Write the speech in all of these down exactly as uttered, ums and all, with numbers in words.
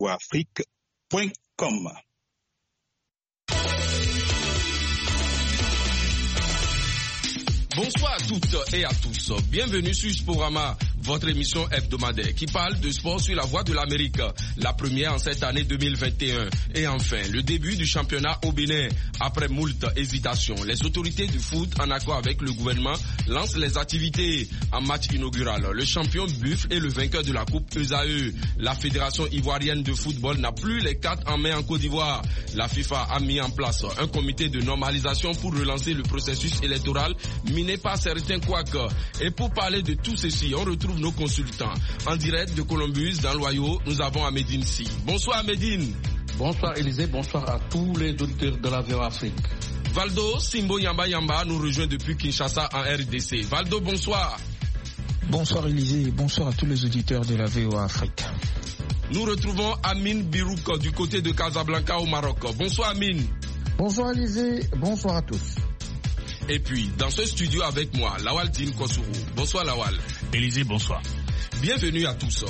afrique point com. Bonsoir à toutes et à tous. Bienvenue sur Sporama, votre émission hebdomadaire qui parle de sport sur la voie de l'Amérique, la première en cette année deux mille vingt et un. Et enfin, le début du championnat au Bénin. Après moult hésitations, les autorités du foot, en accord avec le gouvernement, lancent les activités en match inaugural. Le champion Buffle et le vainqueur de la Coupe E S A E. La Fédération ivoirienne de football n'a plus les cartes en main en Côte d'Ivoire. La FIFA a mis en place un comité de normalisation pour relancer le processus électoral miné par certains couacs. Et pour parler de tout ceci, on retrouve nos consultants. En direct de Columbus, dans l'Ohio, nous avons Amédine Si. Bonsoir Amédine. Bonsoir Élisée, bonsoir à tous les auditeurs de la V O Afrique. Valdo Simbo Yamba Yamba nous rejoint depuis Kinshasa en R D C. Valdo, bonsoir. Bonsoir Élisée et bonsoir à tous les auditeurs de la V O Afrique. Nous retrouvons Amine Birouk du côté de Casablanca au Maroc. Bonsoir Amine. Bonsoir Élisée, bonsoir à tous. Et puis, dans ce studio avec moi, Lawal Din Kosourou. Bonsoir Lawal. Élisée, bonsoir. Bienvenue à tous.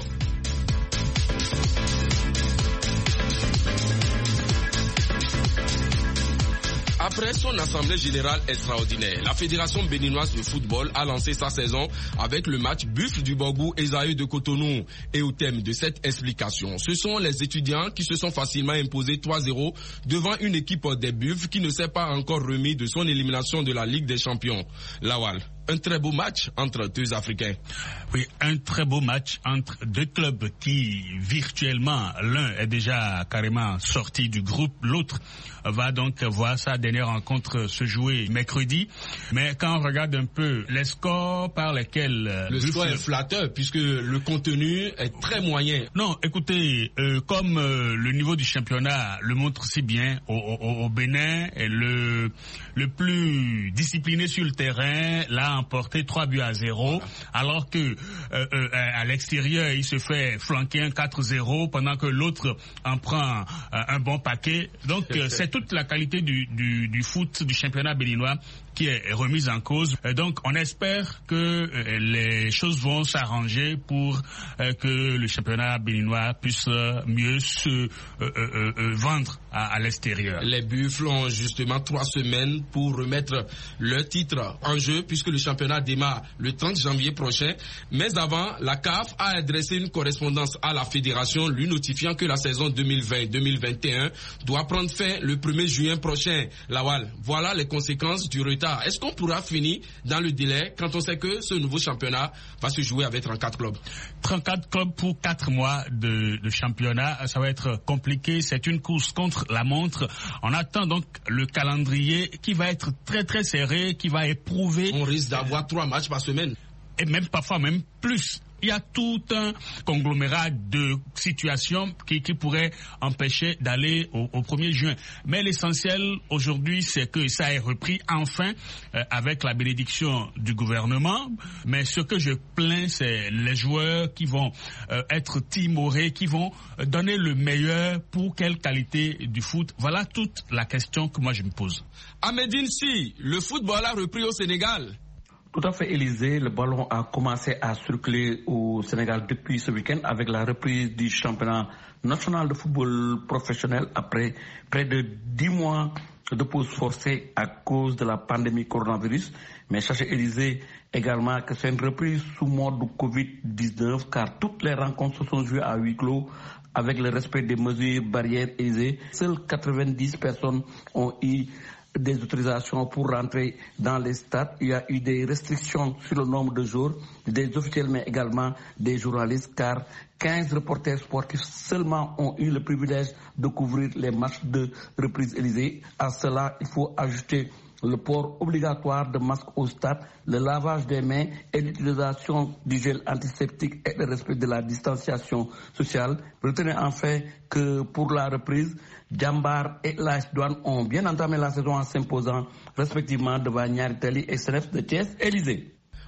Après son assemblée générale extraordinaire, la Fédération béninoise de football a lancé sa saison avec le match Buffle du Borgou E S A E de Cotonou. Et au thème de cette explication, ce sont les étudiants qui se sont facilement imposés trois zéro devant une équipe des Buffles qui ne s'est pas encore remis de son élimination de la Ligue des Champions. Lawal, un très beau match entre deux Africains. Oui, un très beau match entre deux clubs qui, virtuellement, l'un est déjà carrément sorti du groupe, l'autre va donc voir sa dernière rencontre se jouer mercredi. Mais quand on regarde un peu les scores par lesquels... Le score est flatteur puisque le contenu est très moyen. Non, écoutez, euh, comme euh, le niveau du championnat le montre si bien, au, au, au Bénin, le, le plus discipliné sur le terrain l'a emporté trois buts à zéro, voilà. Alors que euh, euh, à l'extérieur, il se fait flanquer un quatre zéro pendant que l'autre en prend euh, un bon paquet. Donc euh, c'est toute la qualité du, du, du foot du championnat béninois qui est remise en cause. Donc on espère que euh, les choses vont s'arranger pour euh, que le championnat béninois puisse euh, mieux se euh, euh, euh, vendre à, à l'extérieur. Les Buffles ont justement trois semaines pour remettre leur titre en jeu puisque le championnat démarre le trente janvier prochain. Mais avant, la C A F a adressé une correspondance à la fédération lui notifiant que la saison deux mille vingt deux mille vingt et un doit prendre fin le premier juin prochain. Lawal, voilà les conséquences du retard. Est-ce qu'on pourra finir dans le délai quand on sait que ce nouveau championnat va se jouer avec trente-quatre clubs? trente-quatre clubs pour quatre mois de, de championnat, ça va être compliqué. C'est une course contre la montre. On attend donc le calendrier qui va être très très serré, qui va éprouver. On risque d'avoir trois matchs par semaine. Et même parfois même plus. Il y a tout un conglomérat de situations qui, qui pourraient empêcher d'aller au, au premier juin. Mais l'essentiel aujourd'hui, c'est que ça ait repris enfin euh, avec la bénédiction du gouvernement. Mais ce que je plains, c'est les joueurs qui vont euh, être timorés, qui vont donner le meilleur pour quelle qualité du foot. Voilà toute la question que moi je me pose. Amédine Si, le football a repris au Sénégal. Tout à fait, Élisée. Le ballon a commencé à circuler au Sénégal depuis ce week-end avec la reprise du championnat national de football professionnel après près de dix mois de pause forcée à cause de la pandémie coronavirus. Mais sachez, Élisée, également que c'est une reprise sous mode covid dix-neuf car toutes les rencontres se sont jouées à huis clos avec le respect des mesures barrières, Élisée. Seules quatre-vingt-dix personnes ont eu des autorisations pour rentrer dans les stades. Il y a eu des restrictions sur le nombre de jours, des officiels mais également des journalistes car quinze reporters sportifs seulement ont eu le privilège de couvrir les matchs de reprise Élysée. À cela, il faut ajouter le port obligatoire de masques au stade, le lavage des mains et l'utilisation du gel antiseptique et le respect de la distanciation sociale. Retenez enfin que pour la reprise, Jambar et l'A S Douanes ont bien entamé la saison en s'imposant respectivement devant Niary Tally et C N E F de Thiès. Élysée.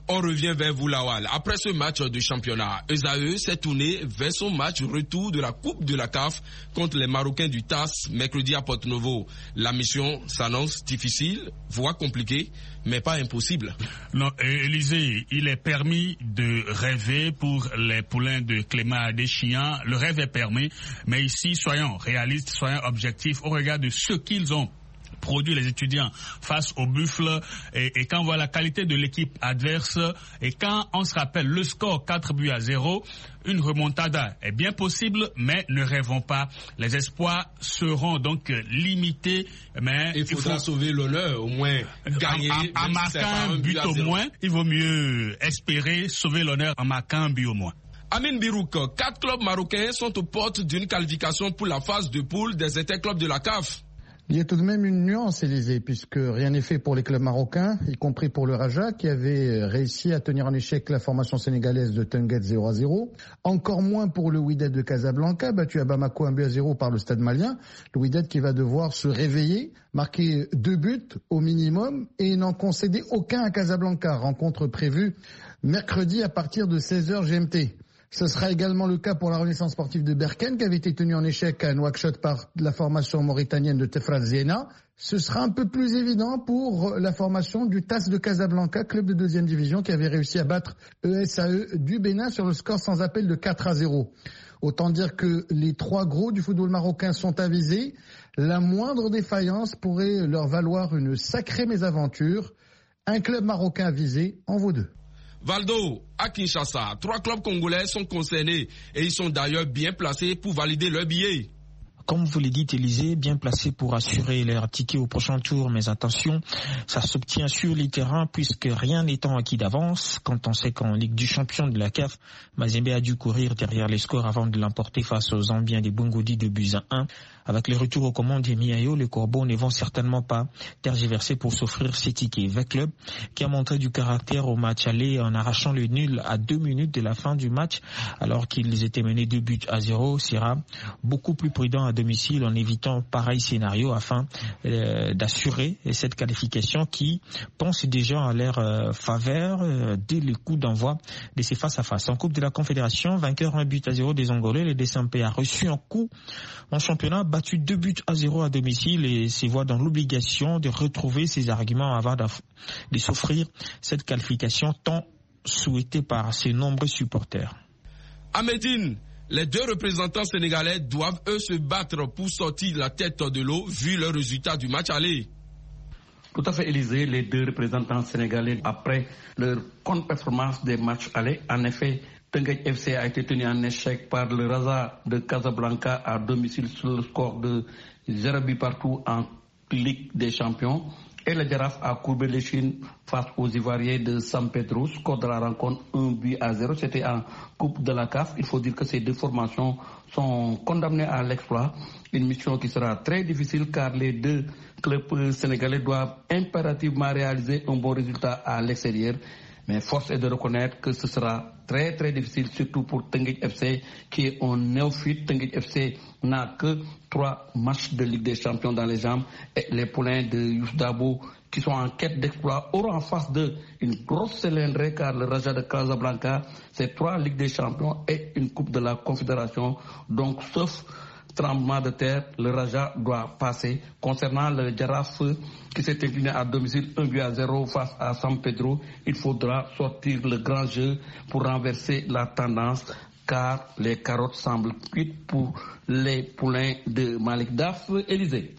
On revient vers vous, Lawal. Après ce match de championnat, E S A E s'est tourné vers son match retour de la Coupe de la C A F contre les Marocains du T A S mercredi à Porto Novo. La mission s'annonce difficile, voire compliquée, mais pas impossible. Non, Élysée, il est permis de rêver pour les poulains de Clément Adéchian. Le rêve est permis, mais ici, soyons réalistes, soyons objectifs au regard de ce qu'ils ont produit, les étudiants, face au buffle, et, et quand on voit la qualité de l'équipe adverse, et quand on se rappelle le score quatre buts à zéro, une remontada est bien possible, mais ne rêvons pas. Les espoirs seront donc limités, mais il faudra il faut sauver l'honneur, au moins gagner. En, en, en marquant un but au moins, il vaut mieux espérer sauver l'honneur en marquant un but au moins. Amin Birouk, quatre clubs marocains sont aux portes d'une qualification pour la phase de poule des interclubs de la C A F. Il y a tout de même une nuance, Élysée, puisque rien n'est fait pour les clubs marocains, y compris pour le Raja, qui avait réussi à tenir en échec la formation sénégalaise de Teungueth zéro à zéro. Encore moins pour le Wydad de Casablanca, battu à Bamako un but à zéro par le Stade malien. Le Wydad qui va devoir se réveiller, marquer deux buts au minimum et n'en concéder aucun à Casablanca. Rencontre prévue mercredi à partir de seize heures G M T. Ce sera également le cas pour la Renaissance sportive de Berkane, qui avait été tenue en échec à Nouakchott par la formation mauritanienne de Tefra Zena. Ce sera un peu plus évident pour la formation du T A S de Casablanca, club de deuxième division, qui avait réussi à battre E S A E du Bénin sur le score sans appel de quatre à zéro. Autant dire que les trois gros du football marocain sont avisés. La moindre défaillance pourrait leur valoir une sacrée mésaventure. Un club marocain avisé en vaut deux. Valdo, à Kinshasa, trois clubs congolais sont concernés et ils sont d'ailleurs bien placés pour valider leur billet. Comme vous l'avez dit, Élysée, bien placé pour assurer leur ticket au prochain tour, mais attention, ça s'obtient sur les terrains puisque rien n'étant acquis d'avance. Quand on sait qu'en Ligue du Champion de la C A F, Mazembe a dû courir derrière les scores avant de l'emporter face aux Zambiens des Bongodi de buts à un. Avec le retour aux commandes des Miayo, les Corbeaux ne vont certainement pas tergiverser pour s'offrir ces tickets. V Club, qui a montré du caractère au match aller en arrachant le nul à deux minutes de la fin du match, alors qu'ils étaient menés deux buts à zéro, sera beaucoup plus prudent à domicile en évitant pareil scénario afin euh, d'assurer cette qualification qui pense déjà à leur euh, faveur euh, dès le coup d'envoi de ces face-à-face. En Coupe de la Confédération, vainqueur un but à zéro des Angolais, le D C M P a reçu un coup en championnat, battu deux buts à zéro à domicile et se voit dans l'obligation de retrouver ses arguments avant de s'offrir cette qualification tant souhaitée par ses nombreux supporters. À Médine, les deux représentants sénégalais doivent eux se battre pour sortir la tête de l'eau vu le résultat du match aller. Tout à fait, Élysée, les deux représentants sénégalais, après leur contre-performance des matchs aller, en effet, Teungueth F C a été tenu en échec par le Raja de Casablanca à domicile sur le score de zéro but partout en Ligue des Champions. Et le Jaraaf a courbé l'échine face aux Ivoiriens de San Pedro. Score de la rencontre un but à zéro. C'était en Coupe de la C A F. Il faut dire que ces deux formations sont condamnées à l'exploit. Une mission qui sera très difficile car les deux clubs sénégalais doivent impérativement réaliser un bon résultat à l'extérieur. Mais force est de reconnaître que ce sera très très difficile, surtout pour Teungueth F C qui est un néophyte. Teungueth F C n'a que trois matchs de Ligue des Champions dans les jambes et les poulains de Youssou Dabo qui sont en quête d'exploit auront en face d'eux une grosse cylindrée car le Raja de Casablanca, c'est trois Ligues des Champions et une Coupe de la Confédération. Donc sauf tremblement de terre, le Raja doit passer. Concernant le Jaraaf qui s'est incliné à domicile un but à zéro face à San Pedro, il faudra sortir le grand jeu pour renverser la tendance car les carottes semblent cuites pour les poulains de Malik Daf. Élysée.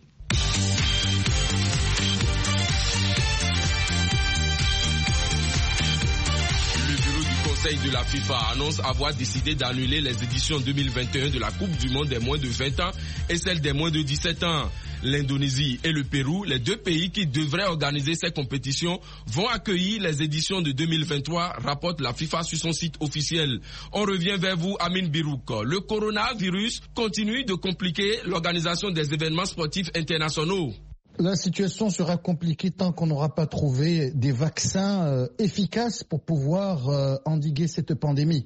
Le Conseil de la FIFA annonce avoir décidé d'annuler les éditions deux mille vingt et un de la Coupe du Monde des moins de vingt ans et celle des moins de dix-sept ans. L'Indonésie et le Pérou, les deux pays qui devraient organiser ces compétitions, vont accueillir les éditions de deux mille vingt-trois, rapporte la FIFA sur son site officiel. On revient vers vous, Amin Birouk. Le coronavirus continue de compliquer l'organisation des événements sportifs internationaux. La situation sera compliquée tant qu'on n'aura pas trouvé des vaccins euh, efficaces pour pouvoir euh, endiguer cette pandémie.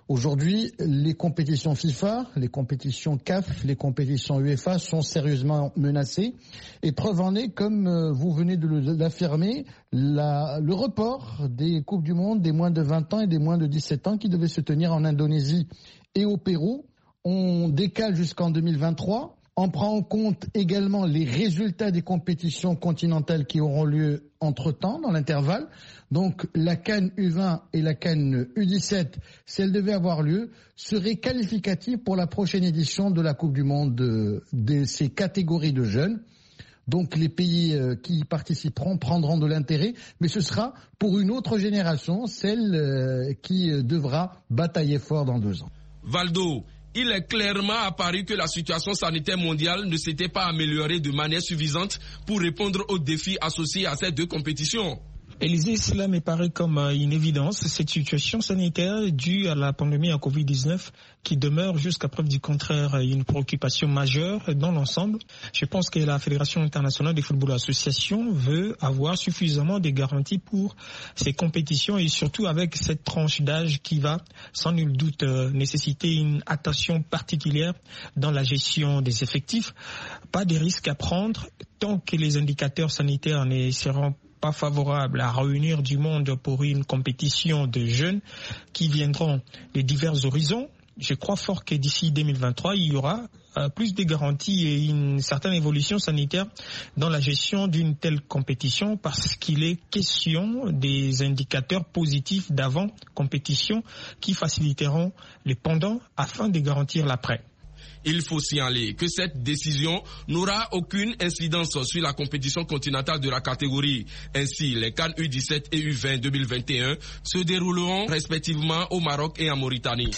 Aujourd'hui, les compétitions FIFA, les compétitions C A F, les compétitions UEFA sont sérieusement menacées. Et preuve en est, comme vous venez de l'affirmer, la, le report des Coupes du Monde des moins de vingt ans et des moins de dix-sept ans qui devaient se tenir en Indonésie et au Pérou. On décale jusqu'en deux mille vingt-trois. On prend en compte également les résultats des compétitions continentales qui auront lieu entre-temps, dans l'intervalle. Donc la CAN U vingt et la CAN U dix-sept, si elles devaient avoir lieu, seraient qualificatives pour la prochaine édition de la Coupe du Monde de, de ces catégories de jeunes. Donc les pays qui y participeront prendront de l'intérêt, mais ce sera pour une autre génération, celle qui devra batailler fort dans deux ans. Valdo, il est clairement apparu que la situation sanitaire mondiale ne s'était pas améliorée de manière suffisante pour répondre aux défis associés à ces deux compétitions. Élisée, cela me paraît comme une évidence. Cette situation sanitaire due à la pandémie à covid dix-neuf qui demeure jusqu'à preuve du contraire une préoccupation majeure dans l'ensemble. Je pense que la Fédération internationale de football association veut avoir suffisamment de garanties pour ces compétitions et surtout avec cette tranche d'âge qui va sans nul doute nécessiter une attention particulière dans la gestion des effectifs. Pas de risques à prendre tant que les indicateurs sanitaires ne seront pas favorable à réunir du monde pour une compétition de jeunes qui viendront de divers horizons. Je crois fort que d'ici deux mille vingt-trois, il y aura euh, plus de garanties et une certaine évolution sanitaire dans la gestion d'une telle compétition parce qu'il est question des indicateurs positifs d'avant compétition qui faciliteront les pendants afin de garantir l'après. Il faut signaler que cette décision n'aura aucune incidence sur la compétition continentale de la catégorie. Ainsi, les CAN U dix-sept et U vingt deux mille vingt et un se dérouleront respectivement au Maroc et en Mauritanie.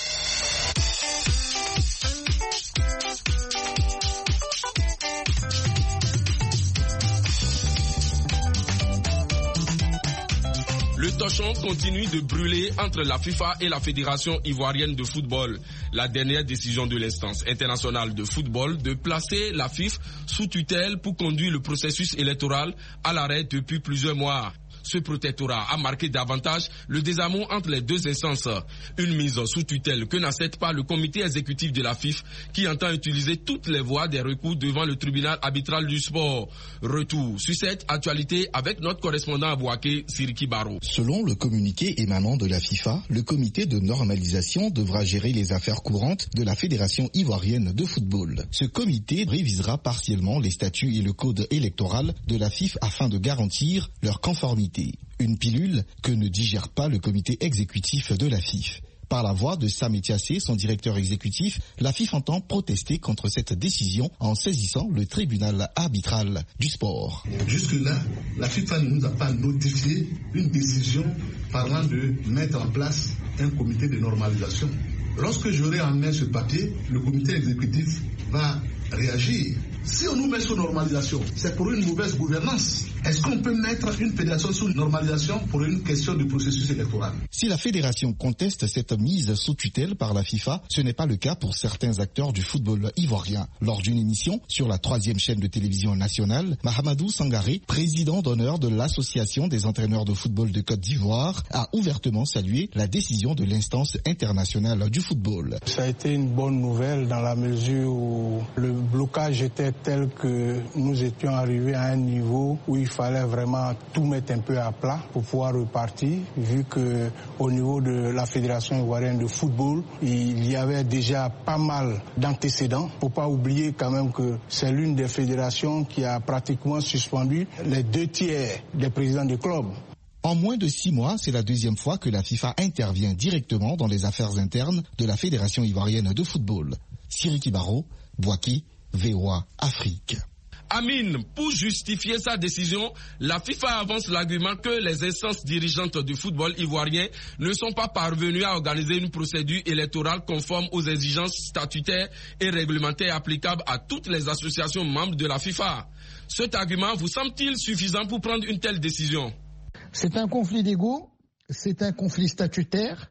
Le torchon continue de brûler entre la FIFA et la Fédération ivoirienne de football. La dernière décision de l'instance internationale de football de placer la F I F sous tutelle pour conduire le processus électoral à l'arrêt depuis plusieurs mois. Ce protectorat a marqué davantage le désamour entre les deux instances. Une mise sous tutelle que n'accepte pas le comité exécutif de la F I F qui entend utiliser toutes les voies des recours devant le tribunal arbitral du sport. Retour sur cette actualité avec notre correspondant à Bouaké, Siriki Baro. Selon le communiqué émanant de la FIFA, le comité de normalisation devra gérer les affaires courantes de la Fédération ivoirienne de football. Ce comité révisera partiellement les statuts et le code électoral de la F I F afin de garantir leur conformité. Une pilule que ne digère pas le comité exécutif de la F I F. Par la voix de Sam Etiassé, son directeur exécutif, la F I F entend protester contre cette décision en saisissant le tribunal arbitral du sport. Jusque-là, la FIFA ne nous a pas notifié une décision parlant de mettre en place un comité de normalisation. Lorsque j'aurai en main ce papier, le comité exécutif va réagir. Si on nous met sous normalisation, c'est pour une mauvaise gouvernance. Est-ce qu'on peut mettre une fédération sous normalisation pour une question de processus électoral? Si la fédération conteste cette mise sous tutelle par la FIFA, ce n'est pas le cas pour certains acteurs du football ivoirien. Lors d'une émission sur la troisième chaîne de télévision nationale, Mahamadou Sangaré, président d'honneur de l'Association des entraîneurs de football de Côte d'Ivoire, a ouvertement salué la décision de l'instance internationale du football. Ça a été une bonne nouvelle dans la mesure où le blocage était tel que nous étions arrivés à un niveau où il fallait vraiment tout mettre un peu à plat pour pouvoir repartir, vu que au niveau de la Fédération ivoirienne de football, il y avait déjà pas mal d'antécédents. Faut pas oublier quand même que c'est l'une des fédérations qui a pratiquement suspendu les deux tiers des présidents de clubs. En moins de six mois, c'est la deuxième fois que la FIFA intervient directement dans les affaires internes de la Fédération ivoirienne de football. Siriki Baro, Bouaké, V O A Afrique. Amine, pour justifier sa décision, la FIFA avance l'argument que les instances dirigeantes du football ivoirien ne sont pas parvenues à organiser une procédure électorale conforme aux exigences statutaires et réglementaires applicables à toutes les associations membres de la FIFA. Cet argument vous semble-t-il suffisant pour prendre une telle décision? C'est un conflit d'ego, c'est un conflit statutaire,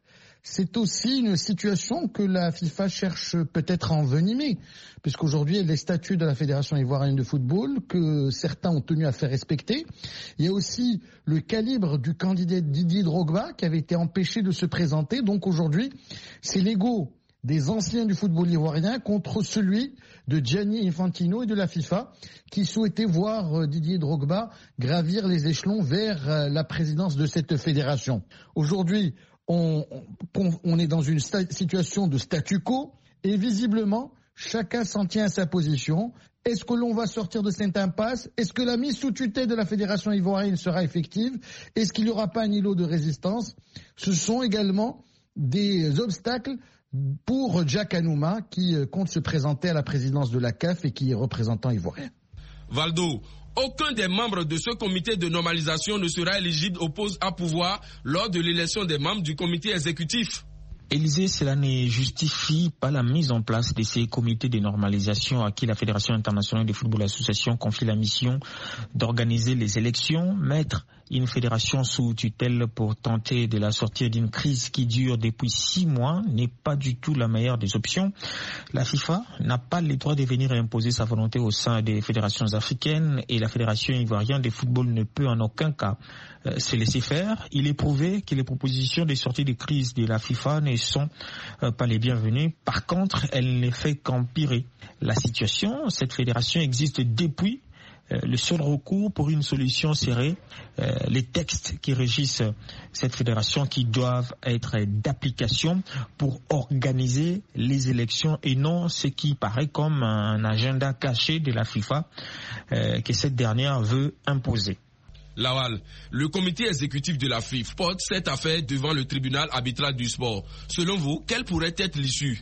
c'est aussi une situation que la FIFA cherche peut-être à envenimer, puisqu'aujourd'hui, il y a les statuts de la Fédération ivoirienne de football que certains ont tenu à faire respecter. Il y a aussi le calibre du candidat Didier Drogba qui avait été empêché de se présenter. Donc aujourd'hui, c'est l'ego des anciens du football ivoirien contre celui de Gianni Infantino et de la FIFA qui souhaitaient voir Didier Drogba gravir les échelons vers la présidence de cette fédération. Aujourd'hui, On, on, on est dans une sta- situation de statu quo et visiblement, chacun s'en tient à sa position. Est-ce que l'on va sortir de cette impasse? Est-ce que la mise sous tutelle de la Fédération ivoirienne sera effective? Est-ce qu'il n'y aura pas un îlot de résistance? Ce sont également des obstacles pour Jack Anouma qui compte se présenter à la présidence de la C A F et qui est représentant ivoirien. Valdo, aucun des membres de ce comité de normalisation ne sera éligible au poste à pouvoir lors de l'élection des membres du comité exécutif. Élysée, cela ne justifie pas la mise en place de ces comités de normalisation à qui la Fédération internationale de football association confie la mission d'organiser les élections. Mettre une fédération sous tutelle pour tenter de la sortir d'une crise qui dure depuis six mois n'est pas du tout la meilleure des options. La FIFA n'a pas le droit de venir imposer sa volonté au sein des fédérations africaines et la Fédération ivoirienne de football ne peut en aucun cas euh, se laisser faire. Il est prouvé que les propositions de sortie de crise de la FIFA ne sont euh, pas les bienvenues. Par contre, elle ne fait qu'empirer la situation. Cette fédération existe depuis. Euh, le seul recours pour une solution serait euh, les textes qui régissent cette fédération qui doivent être d'application pour organiser les élections et non ce qui paraît comme un agenda caché de la FIFA euh, que cette dernière veut imposer. Lawal, le comité exécutif de la F I F porte cette affaire devant le tribunal arbitral du sport. Selon vous, quelle pourrait être l'issue?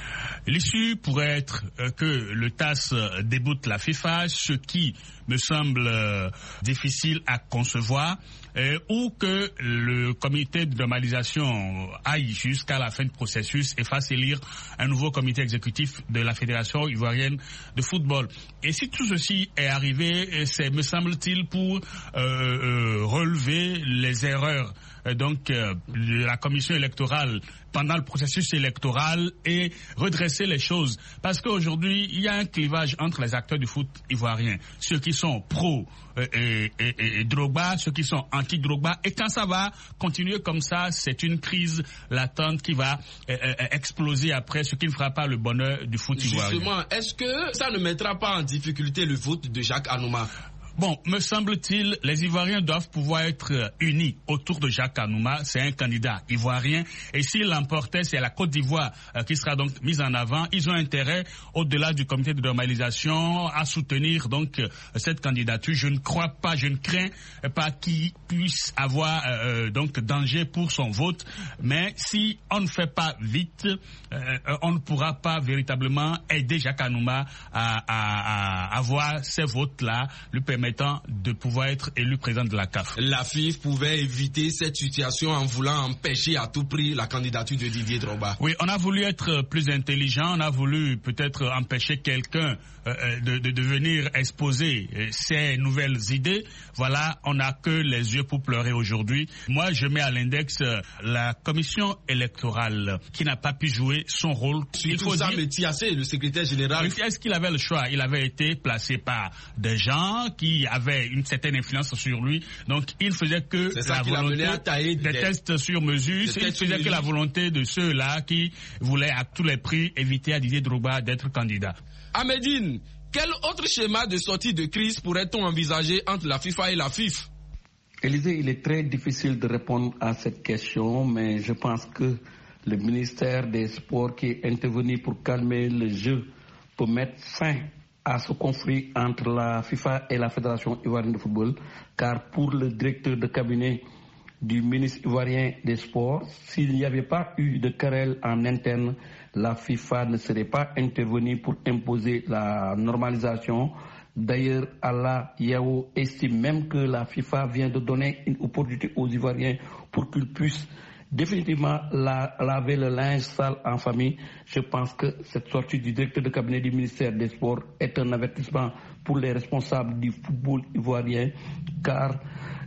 L'issue pourrait être euh, que le T A S déboute la FIFA, ce qui me semble euh, difficile à concevoir, euh, ou que le comité de normalisation aille jusqu'à la fin du processus et fasse élire un nouveau comité exécutif de la Fédération ivoirienne de football. Et si tout ceci est arrivé, c'est, me semble-t-il, pour euh, euh, relever les erreurs euh, donc euh, de la commission électorale pendant le processus électoral et redresser les choses. Parce qu'aujourd'hui, il y a un clivage entre les acteurs du foot ivoirien. Ceux qui sont pro euh, et, et, et Drogba, ceux qui sont anti-Drogba. Et quand ça va continuer comme ça, c'est une crise latente qui va euh, euh, exploser après, ce qui ne fera pas le bonheur du foot ivoirien. Justement, est-ce que ça ne mettra pas en difficulté le vote de Jacques Anouma? Bon, me semble-t-il, les Ivoiriens doivent pouvoir être unis autour de Jacques Anouma. C'est un candidat ivoirien. Et s'il l'emportait, c'est la Côte d'Ivoire euh, qui sera donc mise en avant. Ils ont intérêt, au-delà du comité de normalisation, à soutenir donc euh, cette candidature. Je ne crois pas, je ne crains pas qu'il puisse avoir euh, donc danger pour son vote. Mais si on ne fait pas vite, euh, on ne pourra pas véritablement aider Jacques Anouma à, à, à avoir ces votes-là, lui permettant de pouvoir être élu président de la C A F. La F I F pouvait éviter cette situation en voulant empêcher à tout prix la candidature de Didier Drogba. Oui, on a voulu être plus intelligent, on a voulu peut-être empêcher quelqu'un euh, de, de, de venir exposer ses nouvelles idées. Voilà, on n'a que les yeux pour pleurer aujourd'hui. Moi, je mets à l'index la commission électorale qui n'a pas pu jouer son rôle. Il faut ça, mais Tiassé, le secrétaire général. Est-ce qu'il avait le choix? Il avait été placé par des gens qui avait une certaine influence sur lui, donc il faisait que la volonté des, des tests sur mesure, il faisait que la volonté de ceux-là qui voulaient à tous les prix éviter à Didier Drogba d'être candidat. Ahmedine, quel autre schéma de sortie de crise pourrait-on envisager entre la FIFA et la F I F? Élisée, il est très difficile de répondre à cette question, mais je pense que le ministère des Sports qui est intervenu pour calmer le jeu pour mettre fin à ce conflit entre la FIFA et la Fédération ivoirienne de football, car pour le directeur de cabinet du ministre ivoirien des Sports, s'il n'y avait pas eu de querelle en interne, la FIFA ne serait pas intervenue pour imposer la normalisation. D'ailleurs, Allah Yao estime même que la FIFA vient de donner une opportunité aux Ivoiriens pour qu'ils puissent définitivement la, laver le linge sale en famille. Je pense que cette sortie du directeur de cabinet du ministère des Sports est un avertissement pour les responsables du football ivoirien, car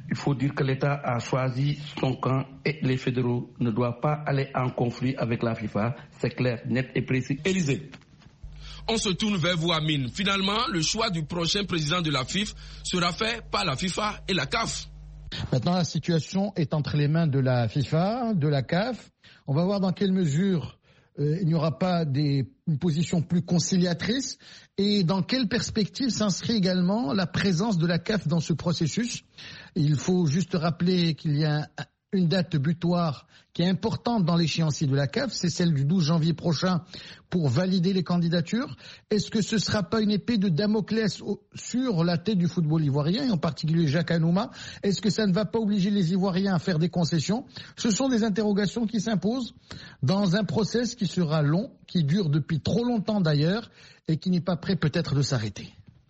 Il faut dire que l'État a choisi son camp et les fédéraux ne doivent pas aller en conflit avec la FIFA. C'est clair, net et précis. Élysée. On se tourne vers vous, Amine. Finalement, le choix du prochain président de la F I F sera fait par la FIFA et la C A F. Maintenant, la situation est entre les mains de la FIFA, de la C A F. On va voir dans quelle mesure euh, il n'y aura pas des, une position plus conciliatrice et dans quelle perspective s'inscrit également la présence de la C A F dans ce processus. Il faut juste rappeler qu'il y a une date butoir qui est importante dans l'échéancier de la C A F, c'est celle du douze janvier prochain pour valider les candidatures. Est-ce que ce ne sera pas une épée de Damoclès sur la tête du football ivoirien, et en particulier Jacques Anouma? Est-ce que ça ne va pas obliger les Ivoiriens à faire des concessions? Ce sont des interrogations qui s'imposent dans un process qui sera long, qui dure depuis trop longtemps d'ailleurs, et qui n'est pas prêt peut-être de s'arrêter.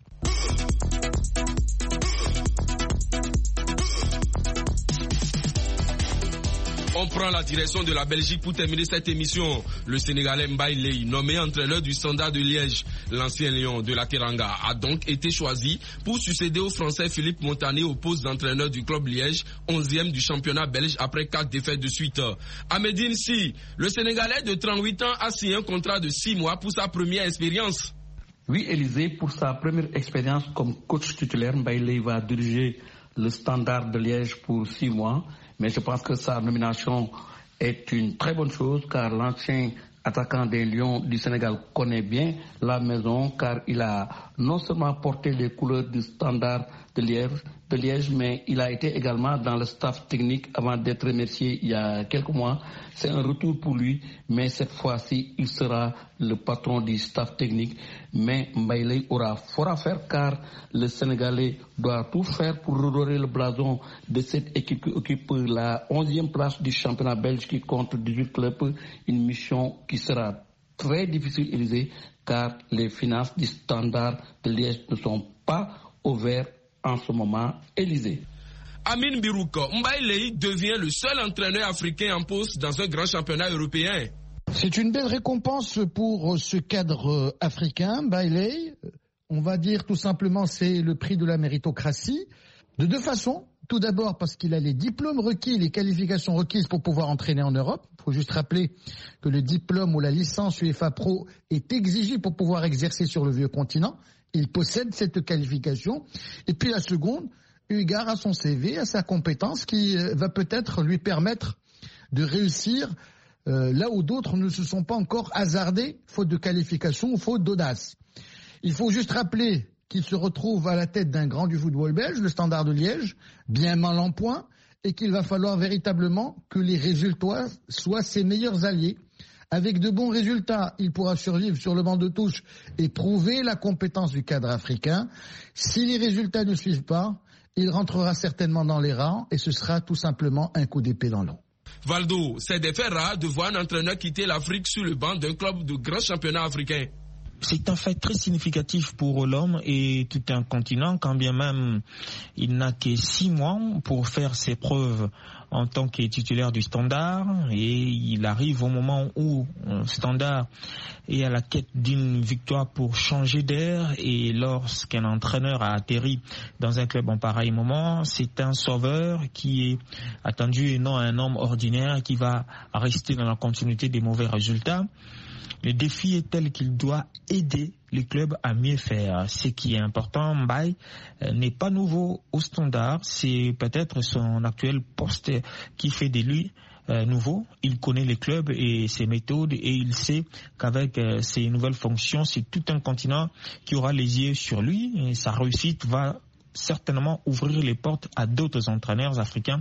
On prend la direction de la Belgique pour terminer cette émission. Le Sénégalais Mbaye Leye, nommé entraîneur du Standard de Liège, l'ancien lion de la Teranga, a donc été choisi pour succéder au Français Philippe Montané au poste d'entraîneur du club Liège, onzième du championnat belge après quatre défaites de suite. À Médine, si, le Sénégalais de trente-huit ans a signé un contrat de six mois pour sa première expérience. Oui, Élysée, pour sa première expérience comme coach titulaire, Mbaye Leye va diriger le Standard de Liège pour six mois. Mais je pense que sa nomination est une très bonne chose car l'ancien attaquant des Lions du Sénégal connaît bien la maison car il a non seulement porté les couleurs du Standard de Liège, de Liège, mais il a été également dans le staff technique avant d'être remercié il y a quelques mois. C'est un retour pour lui, mais cette fois-ci, il sera le patron du staff technique. Mais Mbaye Leye aura fort à faire car le Sénégalais doit tout faire pour redorer le blason de cette équipe qui occupe la onzième place du championnat belge qui compte dix-huit clubs. Une mission qui sera très difficile, Élysée, car les finances du Standard de Liège ne sont pas ouvertes en ce moment, Élysée. Amine Birouk, Mbaye Leye devient le seul entraîneur africain en poste dans un grand championnat européen. C'est une belle récompense pour ce cadre africain, Mbaye Leye. On va dire tout simplement c'est le prix de la méritocratie. De deux façons. Tout d'abord parce qu'il a les diplômes requis, les qualifications requises pour pouvoir entraîner en Europe. Il faut juste rappeler que le diplôme ou la licence UEFA Pro est exigé pour pouvoir exercer sur le vieux continent. Il possède cette qualification. Et puis la seconde, eu égard à son C V, à sa compétence qui va peut-être lui permettre de réussir euh, là où d'autres ne se sont pas encore hasardés, faute de qualification ou faute d'audace. Il faut juste rappeler qu'il se retrouve à la tête d'un grand du football belge, le Standard de Liège, bien mal en point, et qu'il va falloir véritablement que les résultats soient ses meilleurs alliés. Avec de bons résultats, il pourra survivre sur le banc de touche et prouver la compétence du cadre africain. Si les résultats ne suivent pas, il rentrera certainement dans les rangs et ce sera tout simplement un coup d'épée dans l'eau. Valdo, c'est des faits rares de voir un entraîneur quitter l'Afrique sur le banc d'un club de grand championnat africain. C'est un fait très significatif pour l'homme et tout un continent, quand bien même il n'a que six mois pour faire ses preuves en tant que titulaire du Standard, et il arrive au moment où le Standard est à la quête d'une victoire pour changer d'air, et lorsqu'un entraîneur a atterri dans un club en pareil moment, c'est un sauveur qui est attendu et non un homme ordinaire qui va rester dans la continuité des mauvais résultats. Le défi est tel qu'il doit aider les clubs à mieux faire. Ce qui est important, Mbaye n'est pas nouveau au Standard. C'est peut-être son actuel poste qui fait de lui euh, nouveau. Il connaît les clubs et ses méthodes et il sait qu'avec euh, ses nouvelles fonctions, c'est tout un continent qui aura les yeux sur lui et sa réussite va certainement ouvrir les portes à d'autres entraîneurs africains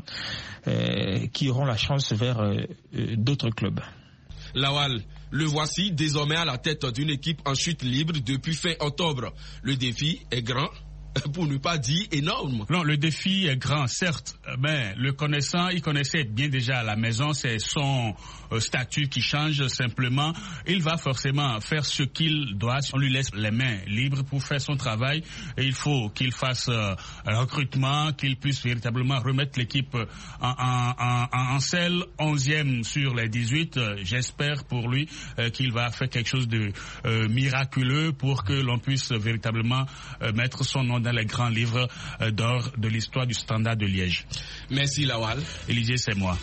euh, qui auront la chance vers euh, euh, d'autres clubs. Lawal, le voici désormais à la tête d'une équipe en chute libre depuis fin octobre. Le défi est grand, pour ne pas dire énorme. Non, le défi est grand, certes, mais le connaissant, il connaissait bien déjà à la maison, c'est son euh, statut qui change simplement. Il va forcément faire ce qu'il doit, on lui laisse les mains libres pour faire son travail. Et il faut qu'il fasse euh, un recrutement, qu'il puisse véritablement remettre l'équipe en, en, en, en selle, onzième sur les dix-huit. Euh, j'espère pour lui euh, qu'il va faire quelque chose de euh, miraculeux pour que l'on puisse véritablement euh, mettre son nom dans les grands livres d'or de l'histoire du Standard de Liège. Merci Lawal. Élisée, c'est moi.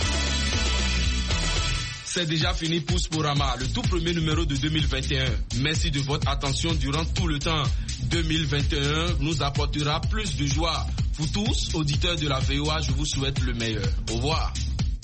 C'est déjà fini pour Sporama, le tout premier numéro de deux mille vingt et un. Merci de votre attention durant tout le temps. deux mille vingt et un nous apportera plus de joie. Pour tous, auditeurs de la V O A, je vous souhaite le meilleur. Au revoir.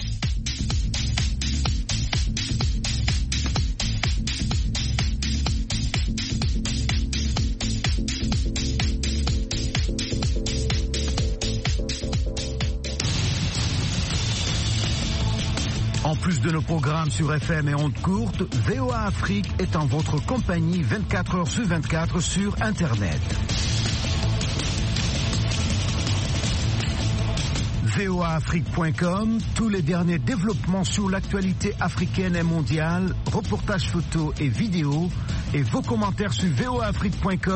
En plus de nos programmes sur F M et ondes courtes, V O A Afrique est en votre compagnie vingt-quatre heures sur vingt-quatre sur Internet. V O A Afrique point com, tous les derniers développements sur l'actualité africaine et mondiale, reportages photos et vidéos, et vos commentaires sur V O A Afrique point com.